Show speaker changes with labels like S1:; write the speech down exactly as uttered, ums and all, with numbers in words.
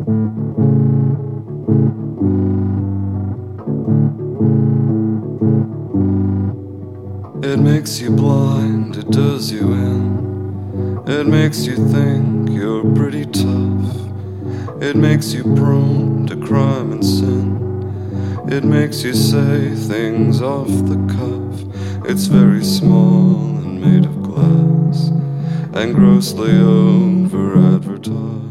S1: It makes you blind, it does you in. It makes you think you're pretty tough. It makes you prone to crime and sin. It makes you say things off the cuff. It's very small and made of glass and grossly over-advertised.